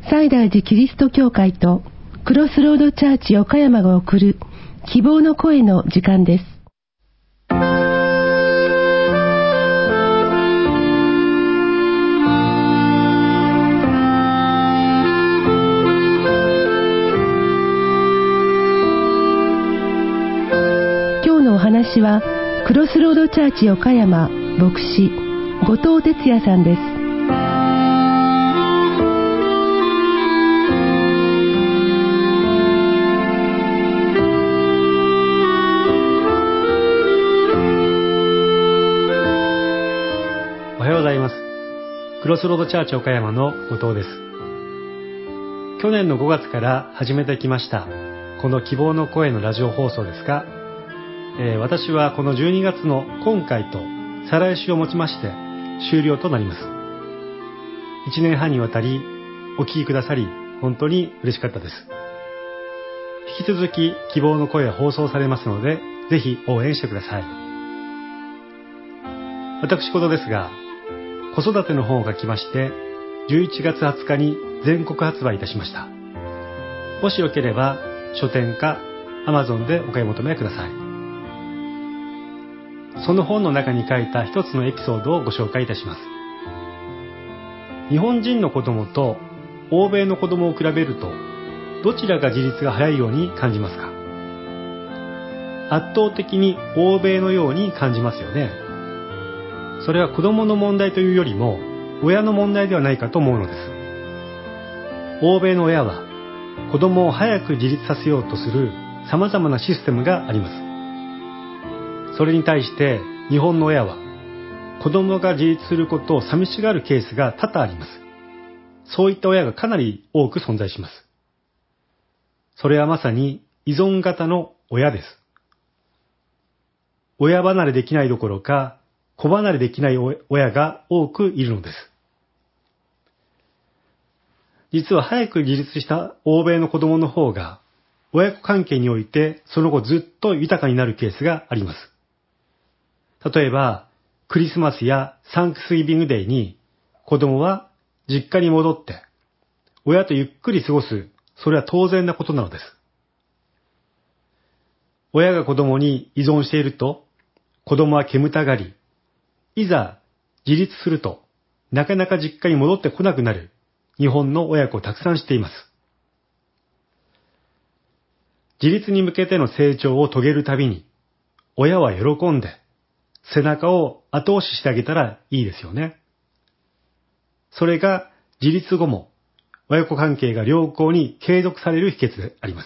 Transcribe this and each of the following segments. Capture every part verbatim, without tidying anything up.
西大寺キリスト教会とクロスロードチャーチ岡山が送る希望の声の時間です。今日のお話はクロスロードチャーチ岡山牧師後藤哲也さんです。 おはようございます。クロスロードチャーチ岡山の後藤です。去年のごがつから始めてきましたこの希望の声のラジオ放送ですが、えー、私はこのじゅうにがつの今回と再来週をもちまして終了となります。いちねんはんにわたりお聞きくださり本当に嬉しかったです。引き続き希望の声は放送されますので、ぜひ応援してください。私事ですが、子育ての本を書きましてじゅういちがつはつかに全国発売いたしました。もしよければ書店か Amazon でお買い求めください。その本の中に書いた一つのエピソードをご紹介いたします。日本人の子供と欧米の子供を比べるとどちらが自立が早いように感じますか？圧倒的に欧米のように感じますよね。それは子供の問題というよりも親の問題ではないかと思うのです。欧米の親は子供を早く自立させようとする様々なシステムがあります。それに対して日本の親は子供が自立することを寂しがるケースが多々あります。そういった親がかなり多く存在します。それはまさに依存型の親です。親離れできないどころか子離れできない親が多くいるのです。実は早く自立した欧米の子供の方が親子関係においてその後ずっと豊かになるケースがあります。例えばクリスマスやサンクスギビングデーに子供は実家に戻って親とゆっくり過ごす、それは当然なことなのです。親が子供に依存していると子供は煙たがり、いざ自立するとなかなか実家に戻ってこなくなる日本の親子をたくさん知っています。自立に向けての成長を遂げるたびに親は喜んで背中を後押ししてあげたらいいですよね。それが自立後も親子関係が良好に継続される秘訣であります。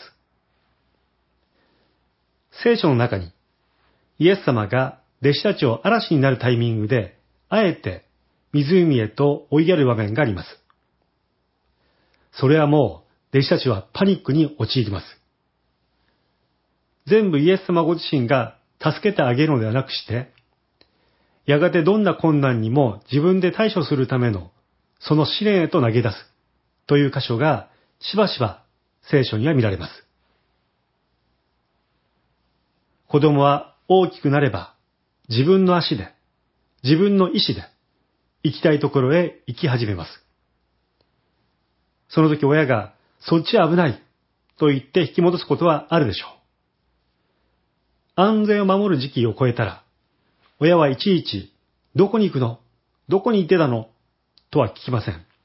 聖書の中にイエス様が弟子たちを嵐になるタイミングであえて湖へと追いやる場面があります。それはもう弟子たちはパニックに陥ります。全部イエス様ご自身が助けてあげるのではなくして、やがてどんな困難にも自分で対処するためのその試練へと投げ出すという箇所がしばしば聖書には見られます。子供は大きくなれば自分の足で、自分の意志で行きたいところへ行き始めます。その時親がそっちは危ないと言って引き戻すことはあるでしょう。安全を守る時期を超えたら親はいちいちどこに行くの？どこに行ってたの？とは聞きません。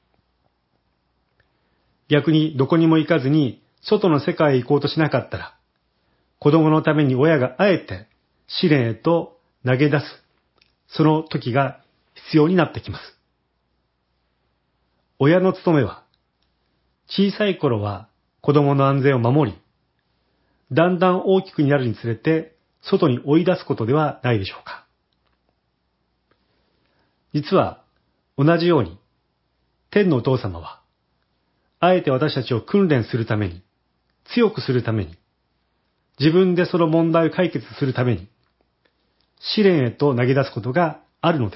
逆にどこにも行かずに外の世界へ行こうとしなかったら子供のために親があえて試練へと投げ出す、その時が必要になってきます。親の務めは小さい頃は子供の安全を守り、だんだん大きくなるにつれて外に追い出すことではないでしょうか。実は同じように天のお父様はあえて私たちを訓練するために、強くするために、自分でその問題を解決するために試練へと投げ出すことがあるのです。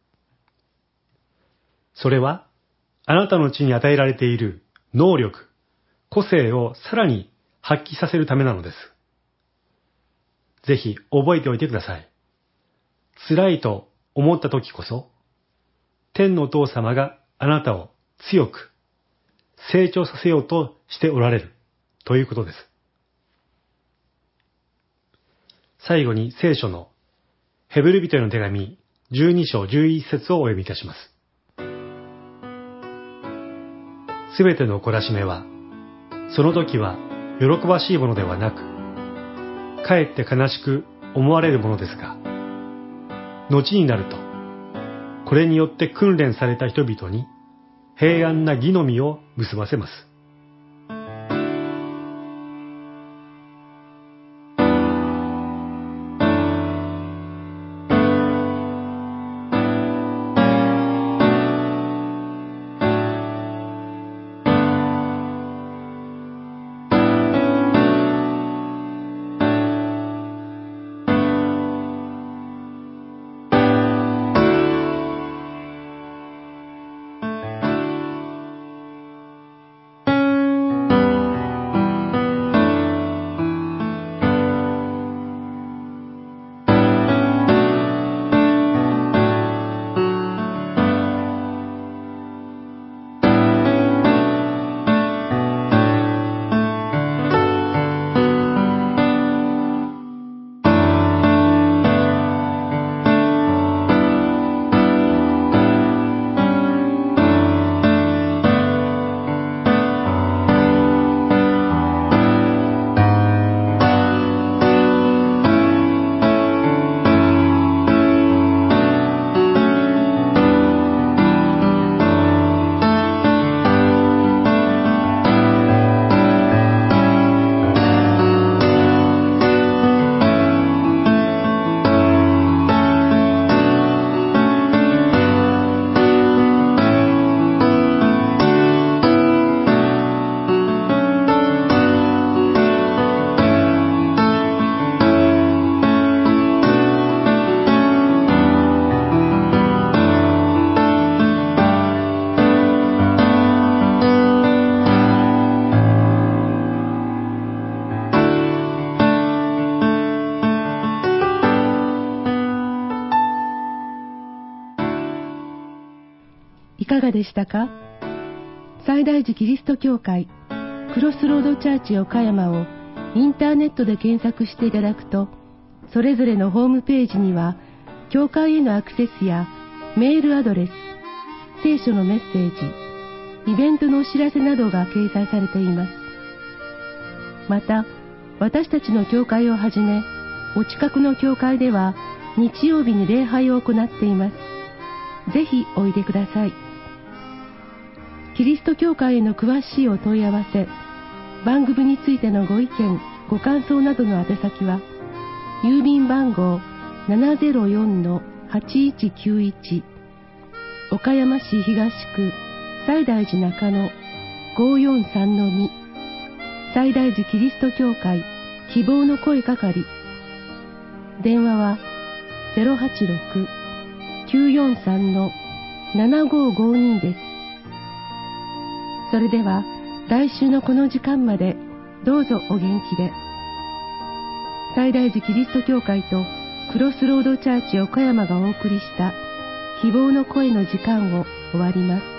それはあなたのうちに与えられている能力、個性をさらに発揮させるためなのです。ぜひ覚えておいてください。辛いと思った時こそ、天のお父様があなたを強く、 成長させようとしておられるということです。最後に聖書のヘブル人への手紙じゅうに章じゅういち節をお読みいたします。すべての懲らしめは、その時は喜ばしいものではなく、かえって悲しく思われるものですが、後になると、これによって訓練された人々に平安な義の実を結ばせます。 いかがでしたか？西大寺キリスト教会クロスロードチャーチ岡山をインターネットで検索していただくと、それぞれのホームページには教会へのアクセスやメールアドレス、聖書のメッセージ、イベントのお知らせなどが掲載されています。また、私たちの教会をはじめ、お近くの教会では日曜日に礼拝を行っています。ぜひおいでください。キリスト教会への詳しいお問い合わせ、番組についてのご意見、ご感想などの宛先は、郵便番号 ななぜろよんのはちいちきゅういち、岡山市東区西大寺中野 ごよんさんのに、西大寺キリスト教会希望の声係。電話は ゼロはちろく きゅうよんさんのななごごに です。それでは来週のこの時間までどうぞお元気で。西大寺キリスト教会とクロスロードチャーチ岡山がお送りした希望の声の時間を終わります。